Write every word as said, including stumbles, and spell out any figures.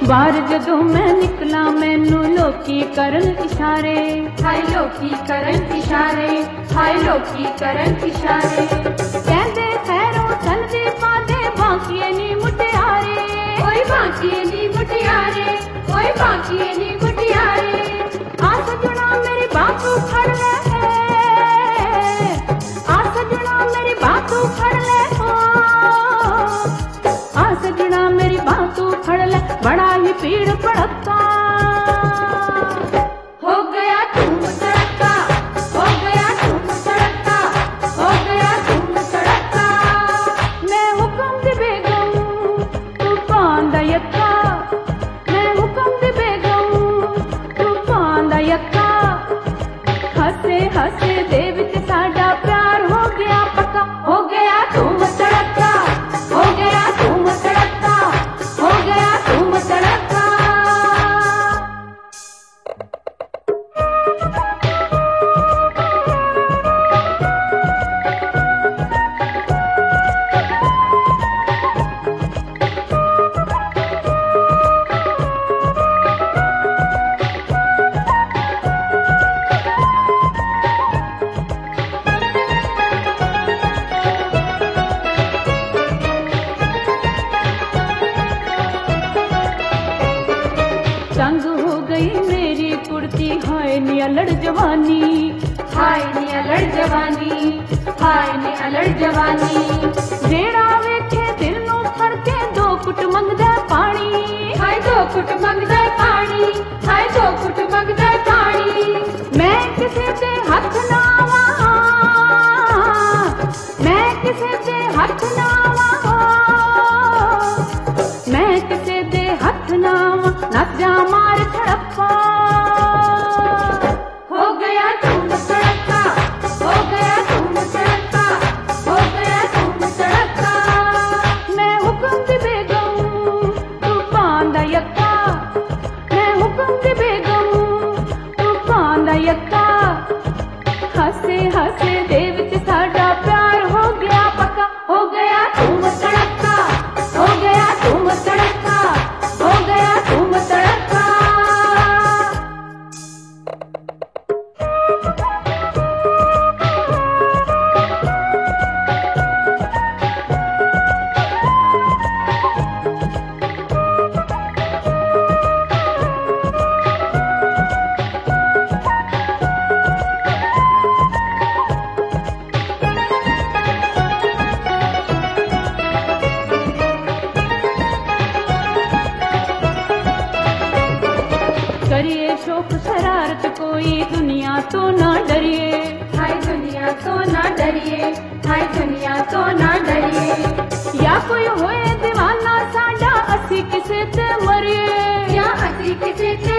बाहर जदों मैं निकला मैनू लोकी करन इशारे, हाय लोकी करन इशारे, हाय लोकी करन इशारे। कहंदे खैरों चलदी पादे बाकीए नी मुटियारे, कोई बाकीए नी मुटियारे, कोई बाकीए नी मुटियारे। आ सजना मेरी बात फड़ ले, आ सजना मेरी बात फड़ ले, आ सजना मेरी बात फड़ ले, बड़ा ही पीड़ पड़ता हो गया धूम धड़का, हो गया धूम धड़का, हो गया धूम धड़का। मैं हुक्म दी बेगम तूफान दा यक्का, मैं हुक्म दी बेगम तूफान दा यक्का। हसे हसे दे विच साडा प्यार हो गया पक्का, हो गया धूम धड़का, हो गया धूम धड़का, हो गया धूम धड़का। तंग हो गई मेरी कुर्ती हाय नी अलड़ जवानी, हाय नी अलड़ जवानी, हाय नी अलड़ जवानी। जेड़ा वेखे दिल नू फड़ के दो कुट मंगदा पानी, हाय दो कुट मंगदा पानी, हाय दो कुट मंगदा पानी। मैं किसे दे हथ ना आवां, मैं किसे दे हथ ना आवां, मैं किसे दे हथ ना आवां, नच जा मार छड़प्पा। हो गया धूम धड़का, हो गया धूम धड़का, हो गया धूम धड़का। मैं हुक्म दी बेगम तूफान दा यक्का, मैं हुक्म दी बेगम तूफान दा यक्का। हसे हसे दे विच साडा प्यार हो गया पक्का, हो गया धूम धड़का, हो गया धूम धड़का, हो गया धूम धड़का। करिए शौक शरारत कोई दुनिया तो ना डरिए, हाय दुनिया तो ना डरिए, हाय दुनिया तो ना डरिए। या कोई होए दीवाना साडा असी किसे ते मरिए, या असी किसी से